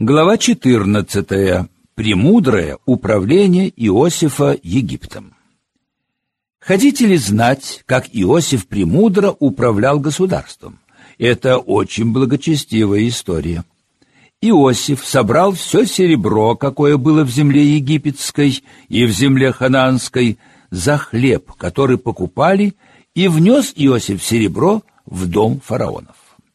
Глава 14. Премудрое управление Иосифа Египтом. Хотите ли знать, как Иосиф премудро управлял государством? Это очень благочестивая история. Иосиф собрал все серебро, какое было в земле египетской и в земле ханаанской, за хлеб, который покупали, и внес Иосиф серебро в дом фараонов.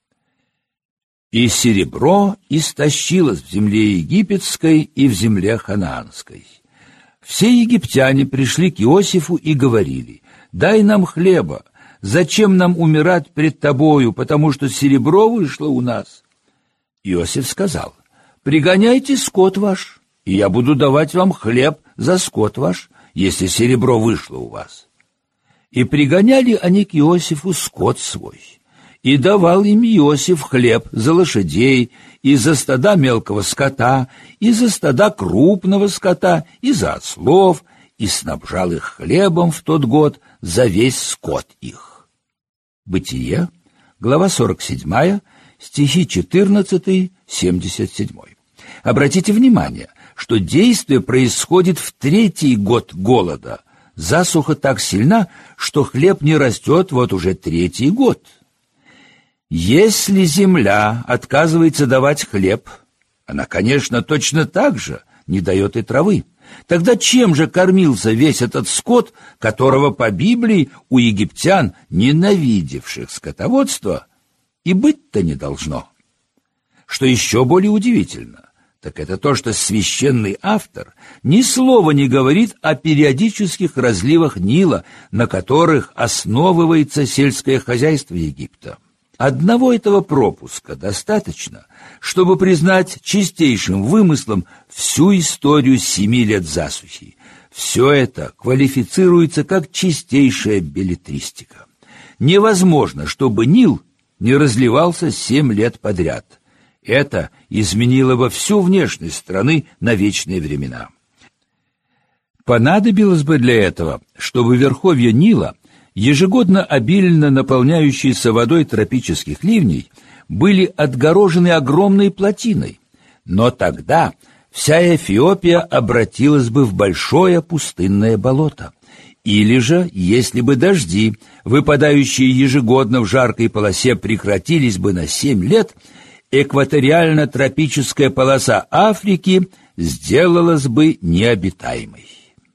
И серебро истощилось в земле египетской и в земле ханаанской. Все египтяне пришли к Иосифу и говорили: «Дай нам хлеба, зачем нам умирать пред тобою, потому что серебро вышло у нас?» Иосиф сказал: «Пригоняйте скот ваш, и я буду давать вам хлеб за скот ваш, если серебро вышло у вас». И пригоняли они к Иосифу скот свой. И давал им Иосиф хлеб за лошадей, и за стада мелкого скота, и за стада крупного скота, и за ослов, и снабжал их хлебом в тот год за весь скот их. Бытие, глава 47, стихи 14-77. Обратите внимание, что действие происходит в 3-й год голода. Засуха так сильна, что хлеб не растет вот уже 3-й год. Если земля отказывается давать хлеб, она, конечно, точно так же не дает и травы. Тогда чем же кормился весь этот скот, которого по Библии у египтян, ненавидевших скотоводство, и быть-то не должно? Что еще более удивительно, так это то, что священный автор ни слова не говорит о периодических разливах Нила, на которых основывается сельское хозяйство Египта. Одного этого пропуска достаточно, чтобы признать чистейшим вымыслом всю историю 7 лет засухи. Все это квалифицируется как чистейшая беллетристика. Невозможно, чтобы Нил не разливался 7 лет подряд. Это изменило бы всю внешность страны на вечные времена. Понадобилось бы для этого, чтобы верховья Нила, ежегодно обильно наполняющиеся водой тропических ливней, были отгорожены огромной плотиной, но тогда вся Эфиопия обратилась бы в большое пустынное болото. Или же, если бы дожди, выпадающие ежегодно в жаркой полосе, прекратились бы на 7 лет, экваториально-тропическая полоса Африки сделалась бы необитаемой.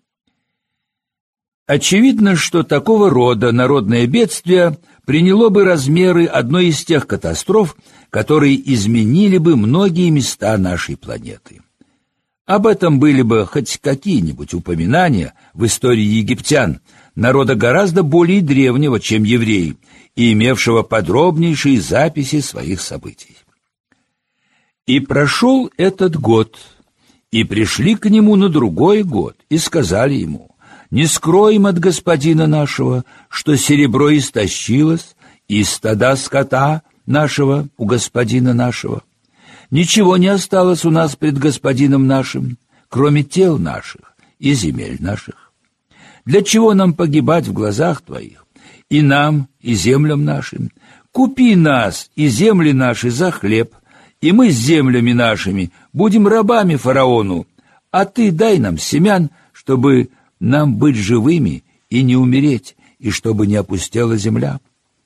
Очевидно, что такого рода народное бедствие приняло бы размеры одной из тех катастроф, которые изменили бы многие места нашей планеты. Об этом были бы хоть какие-нибудь упоминания в истории египтян, народа гораздо более древнего, чем евреи, и имевшего подробнейшие записи своих событий. И прошел этот год, и пришли к нему на другой год, и сказали ему: «Не скроем от господина нашего, что серебро истощилось, и стада скота нашего у господина нашего. Ничего не осталось у нас пред господином нашим, кроме тел наших и земель наших. Для чего нам погибать в глазах твоих, и нам, и землям нашим? Купи нас и земли наши за хлеб, и мы с землями нашими будем рабами фараону, а ты дай нам семян, чтобы нам быть живыми и не умереть, и чтобы не опустела земля».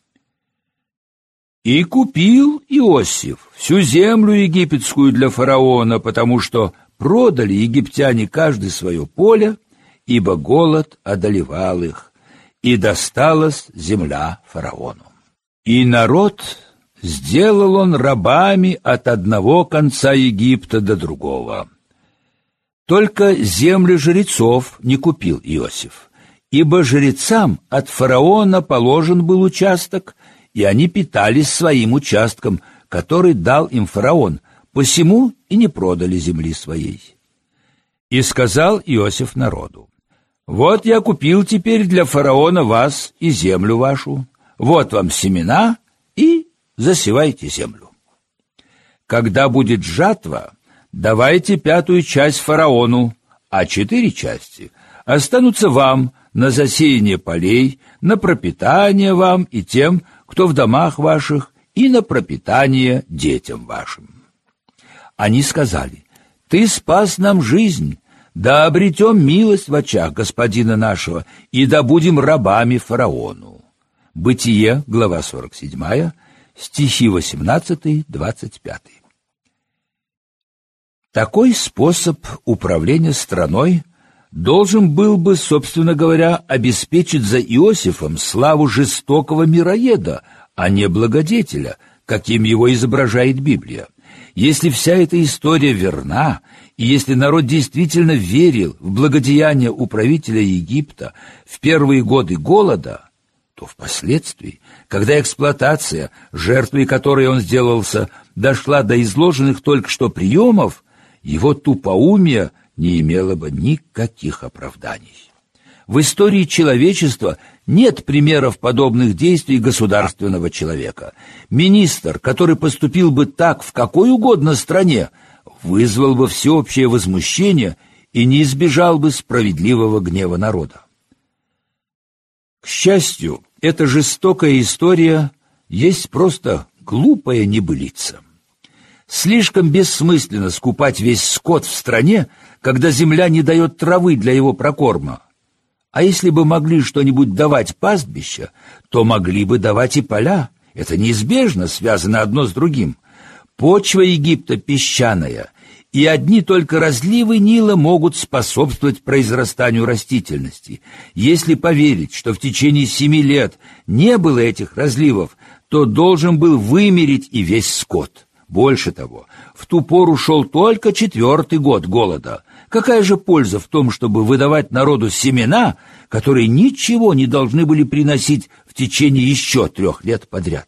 И купил Иосиф всю землю египетскую для фараона, потому что продали египтяне каждый свое поле, ибо голод одолевал их, и досталась земля фараону. И народ сделал он рабами от одного конца Египта до другого. Только земли жрецов не купил Иосиф, ибо жрецам от фараона положен был участок, и они питались своим участком, который дал им фараон, посему и не продали земли своей. И сказал Иосиф народу: «Вот я купил теперь для фараона вас и землю вашу, вот вам семена, и засевайте землю. Когда будет жатва, давайте 5-ю часть фараону, а 4 части останутся вам на засеяние полей, на пропитание вам и тем, кто в домах ваших, и на пропитание детям вашим. Они сказали: «Ты спас нам жизнь, да обретем милость в очах господина нашего, и да будем рабами фараону». Бытие, глава 47, стихи 18-25. Такой способ управления страной должен был бы, собственно говоря, обеспечить за Иосифом славу жестокого мироеда, а не благодетеля, каким его изображает Библия. Если вся эта история верна, и если народ действительно верил в благодеяние управителя Египта в первые годы голода, то впоследствии, когда эксплуатация, жертвой которой он сделался, дошла до изложенных только что приемов, его тупоумие не имело бы никаких оправданий. В истории человечества нет примеров подобных действий государственного человека. Министр, который поступил бы так в какой угодно стране, вызвал бы всеобщее возмущение и не избежал бы справедливого гнева народа. К счастью, эта жестокая история есть просто глупая небылица. Слишком бессмысленно скупать весь скот в стране, когда земля не дает травы для его прокорма. А если бы могли что-нибудь давать пастбища, то могли бы давать и поля. Это неизбежно связано одно с другим. Почва Египта песчаная, и одни только разливы Нила могут способствовать произрастанию растительности. Если поверить, что в течение 7 лет не было этих разливов, то должен был вымереть и весь скот. Больше того, в ту пору шел только 4-й год голода. Какая же польза в том, чтобы выдавать народу семена, которые ничего не должны были приносить в течение еще 3 лет подряд?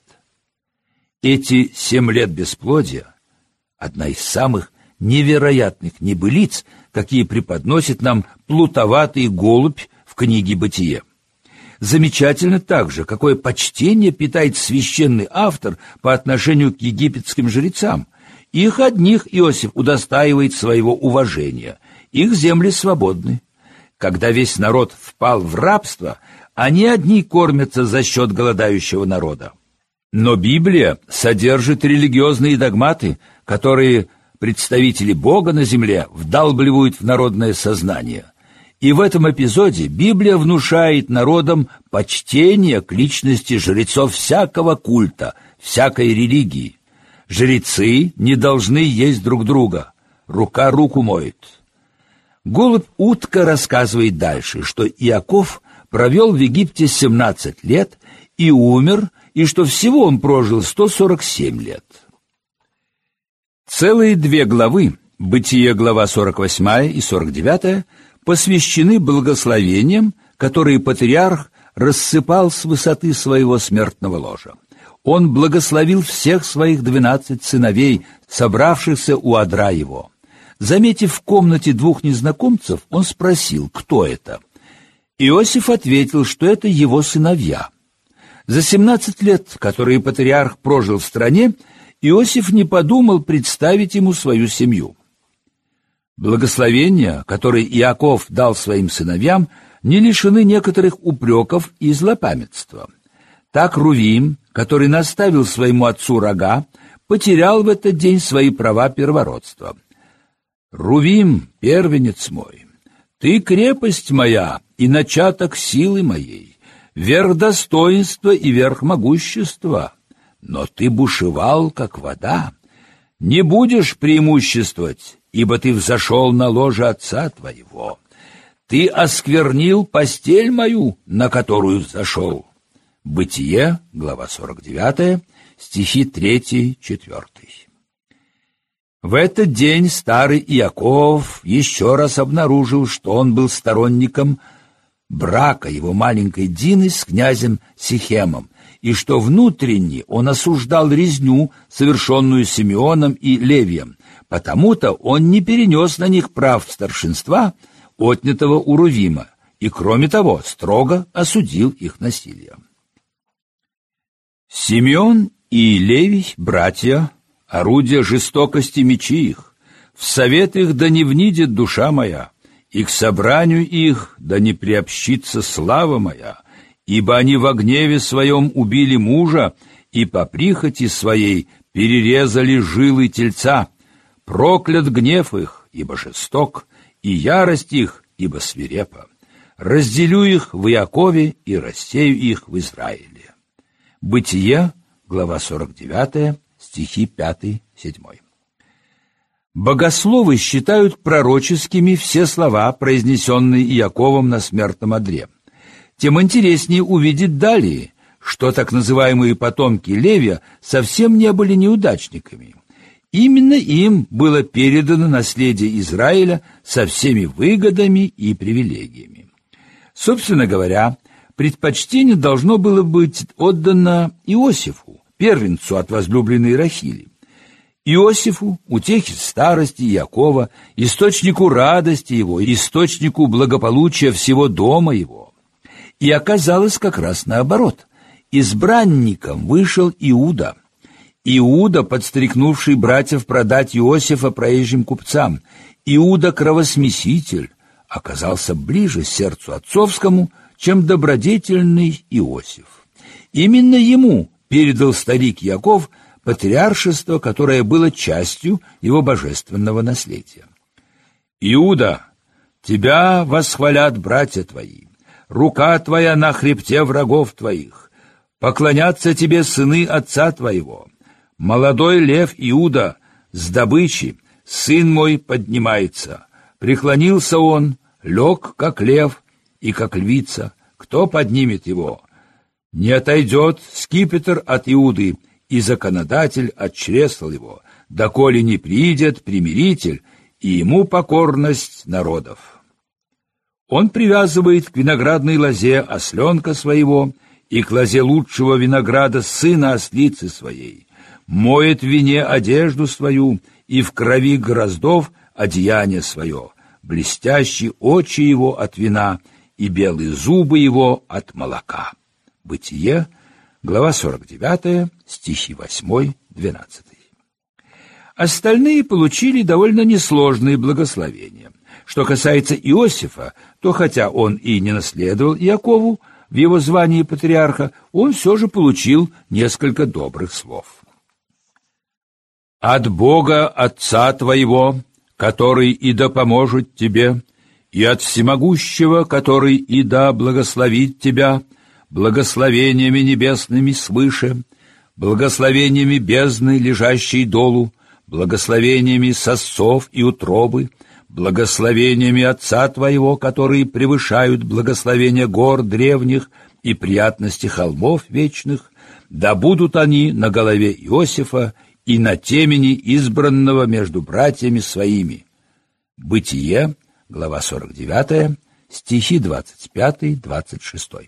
Эти 7 лет бесплодия — одна из самых невероятных небылиц, какие преподносит нам плутоватый голубь в книге «Бытие». Замечательно также, какое почтение питает священный автор по отношению к египетским жрецам. Их одних Иосиф удостаивает своего уважения, их земли свободны. Когда весь народ впал в рабство, они одни кормятся за счет голодающего народа. Но Библия содержит религиозные догматы, которые представители Бога на земле вдалбливают в народное сознание. И в этом эпизоде Библия внушает народам почтение к личности жрецов всякого культа, всякой религии. Жрецы не должны есть друг друга, рука руку моет. Голубь-утка рассказывает дальше, что Иаков провел в Египте 17 лет и умер, и что всего он прожил 147 лет. Целые 2 главы, Бытие, глава 48 и 49, посвящены благословениям, которые патриарх рассыпал с высоты своего смертного ложа. Он благословил всех своих 12 сыновей, собравшихся у одра его. Заметив в комнате 2 незнакомцев, он спросил, кто это. Иосиф ответил, что это его сыновья. За 17 лет, которые патриарх прожил в стране, Иосиф не подумал представить ему свою семью. Благословения, которые Иаков дал своим сыновьям, не лишены некоторых упреков и злопамятства. Так Рувим, который наставил своему отцу рога, потерял в этот день свои права первородства. «Рувим, первенец мой, ты крепость моя и начаток силы моей, верх достоинства и верх могущества, но ты бушевал, как вода. Не будешь преимуществовать, ибо ты взошел на ложе отца твоего. Ты осквернил постель мою, на которую взошел». Бытие, глава 49, стихи 3-4. В этот день старый Иаков еще раз обнаружил, что он был сторонником брака его маленькой Дины с князем Сихемом, и что внутренне он осуждал резню, совершенную Симеоном и Левием, потому-то он не перенес на них прав старшинства, отнятого у Рувима, и, кроме того, строго осудил их насилие. Симеон и Левий, братья, орудия жестокости мечи их, в совет их да не внидит душа моя, и к собранию их да не приобщится слава моя, ибо они во гневе своем убили мужа и по прихоти своей перерезали жилы тельца, Проклят гнев их, ибо жесток, и ярость их, ибо свирепа. Разделю их в Иакове и рассею их в Израиле». Бытие, глава 49, стихи 5-7. Богословы считают пророческими все слова, произнесенные Иаковом на смертном одре. Тем интереснее увидеть далее, что так называемые потомки Левия совсем не были неудачниками. Именно им было передано наследие Израиля со всеми выгодами и привилегиями. Собственно говоря, предпочтение должно было быть отдано Иосифу, первенцу от возлюбленной Рахили. Иосифу, утехе старости Иакова, источнику радости его, источнику благополучия всего дома его. И оказалось как раз наоборот. Избранником вышел Иуда. Иуда, подстрекнувший братьев продать Иосифа проезжим купцам. Иуда, кровосмеситель, оказался ближе сердцу отцовскому, чем добродетельный Иосиф. Именно ему передал старик Иаков патриаршество, которое было частью его божественного наследия. «Иуда, тебя восхвалят братья твои, рука твоя на хребте врагов твоих, поклонятся тебе сыны отца твоего. Молодой лев Иуда с добычи, сын мой поднимается. Преклонился он, лег, как лев и как львица. Кто поднимет его? Не отойдет скипетр от Иуды, и законодатель от чресла его, доколе не придет примиритель, и ему покорность народов. Он привязывает к виноградной лозе осленка своего и к лозе лучшего винограда сына ослицы своей, моет в вине одежду свою и в крови гроздов одеяние свое, блестящие очи его от вина и белые зубы его от молока». Бытие, глава 49, стихи 8-12. Остальные получили довольно несложные благословения. Что касается Иосифа, то хотя он и не наследовал Иакову в его звании патриарха, он все же получил несколько добрых слов. «От Бога Отца твоего, который и да поможет тебе, и от Всемогущего, который и да благословит тебя, благословениями небесными свыше, благословениями бездны, лежащей долу, благословениями сосцов и утробы, благословениями Отца твоего, которые превышают благословения гор древних и приятности холмов вечных, да будут они на голове Иосифа и на темени избранного между братьями своими». Бытие, глава 49, стихи 25-26.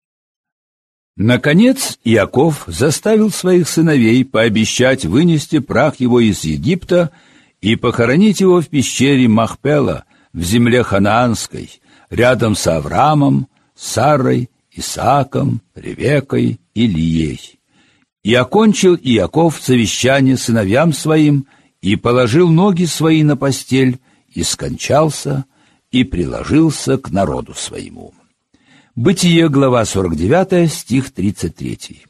Наконец, Иаков заставил своих сыновей пообещать вынести прах его из Египта и похоронить его в пещере Махпела в земле ханаанской, рядом с Авраамом, Сарой, Исааком, Ревекой и Лией. И окончил Иаков завещание сыновьям своим, и положил ноги свои на постель, и скончался, и приложился к народу своему». Бытие, глава 49, стих 33.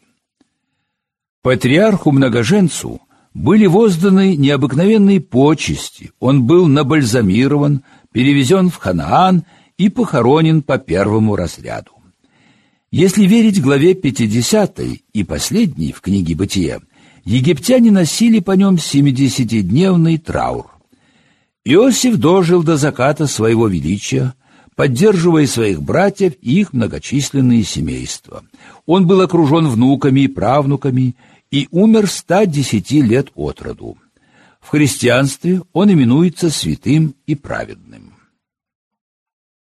Патриарху-многоженцу были возданы необыкновенные почести, он был набальзамирован, перевезен в Ханаан и похоронен по первому разряду. Если верить главе 50 и последней в книге «Бытие», египтяне носили по нем 70-дневный траур. Иосиф дожил до заката своего величия, поддерживая своих братьев и их многочисленные семейства. Он был окружен внуками и правнуками и умер 110 лет от роду. В христианстве он именуется святым и праведным.